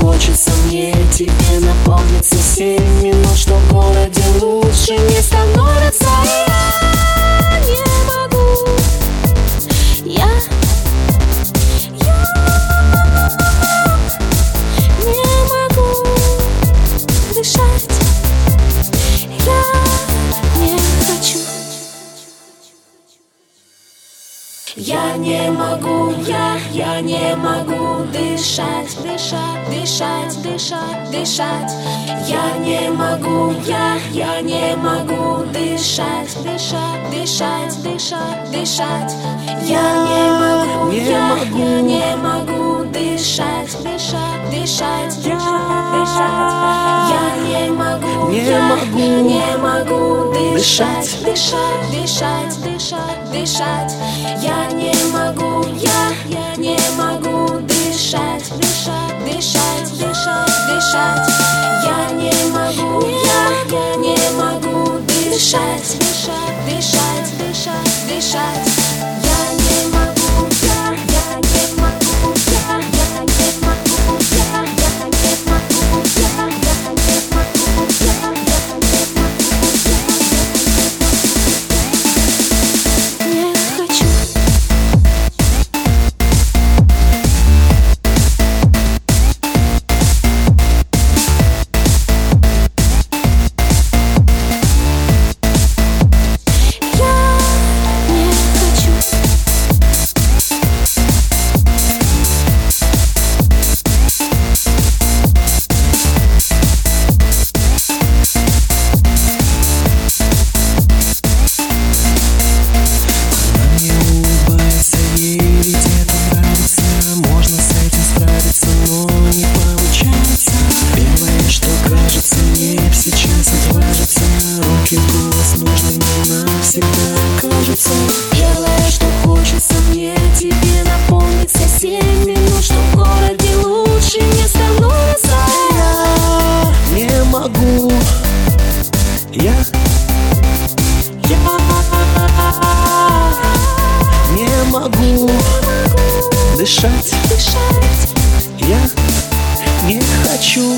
хочется мне тебе наполниться всеми, но что в городе лучше не становится. Я не могу, я не могу дышать, я не хочу. Я не могу, я не могу дышать, дышать, дышать, дышать, дышать. Я не могу, я не могу дышать, дышать, дышать, дышать, дышать. Я не могу, я не могу дышать, дышать, дышать, дышать, дышать. Я не могу, я не могу дышать, дышать, дышать, дышать, дышать. Я не могу, я не могу дышать, дышать, дышать, дышать, дышать. Я не могу, я не могу дышать, дышать, дышать, дышать, дышать. Я не могу, я не могу, я не могу, я не могу, я не хочу. Первое, что хочется мне тебе наполниться всеми, но что в городе лучше не становится. Я не могу, я не могу дышать, я не хочу.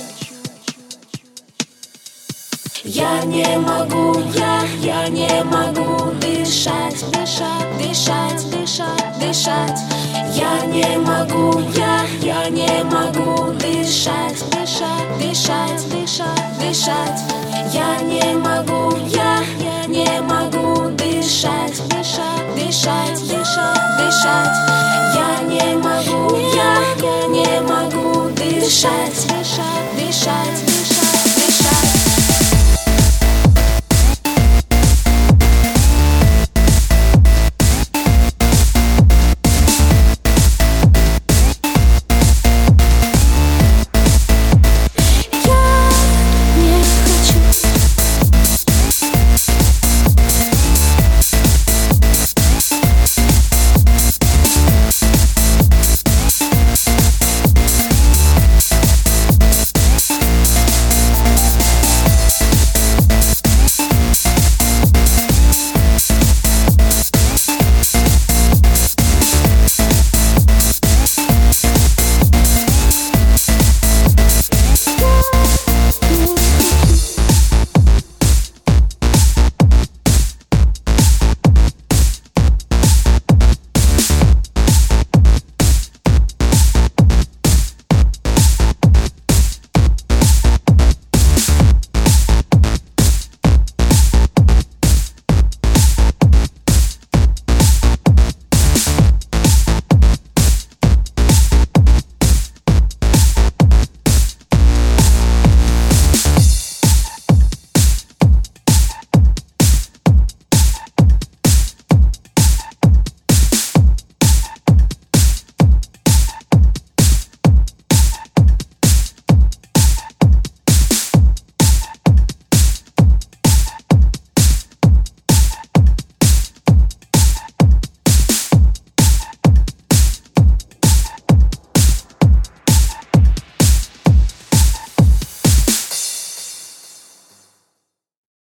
Я не могу, я не могу дышать, дышать, дышать, дышать, дышать. Я не могу, я не могу дышать, дышать, дышать, дышать, дышать. Я не могу, я не могу дышать, дышать, дышать, дышать, дышать. Я не могу, я не могу дышать, дышать, дышать.